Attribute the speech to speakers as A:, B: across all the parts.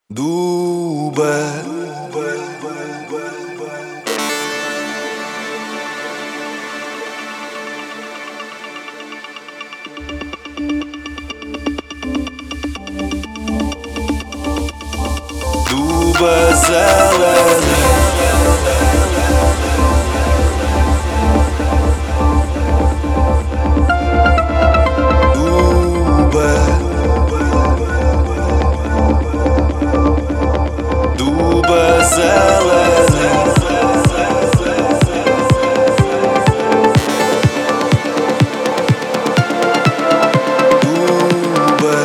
A: Дубе, дубе зелений, дубе зелений, дубе.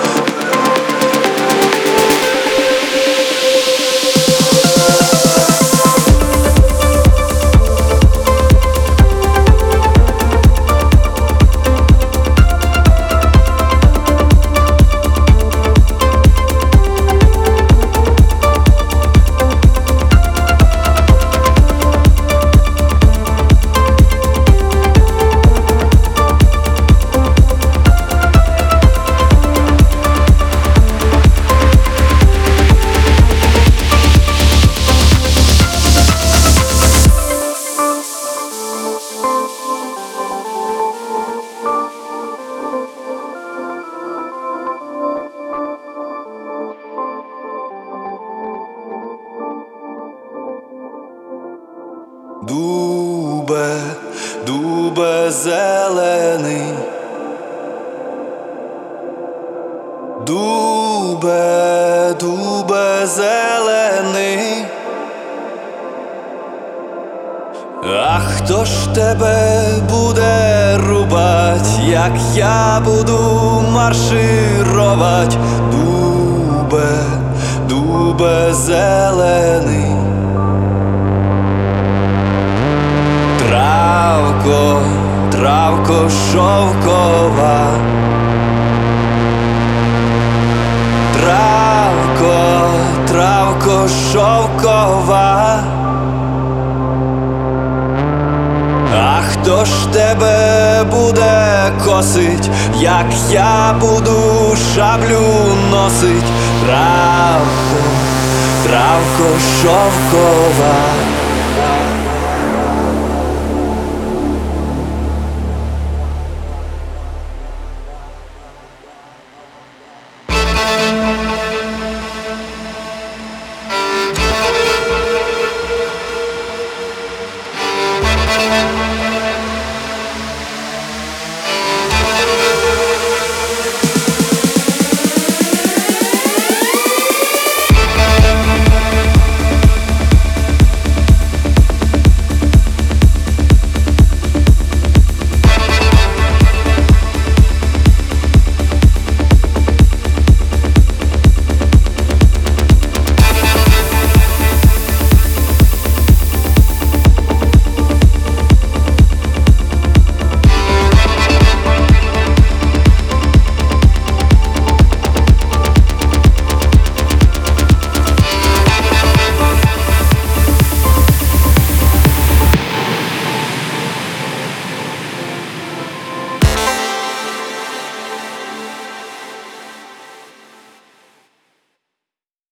A: Дубе, дубе зелений, дубе, дубе зелений. А хто ж тебе буде рубать, як я буду марширувати? Дубе, дубе зелений. Травко, травко шовкова, травко, травко шовкова. А хто ж тебе буде косить, як я буду шаблю носить? Травко, травко шовкова.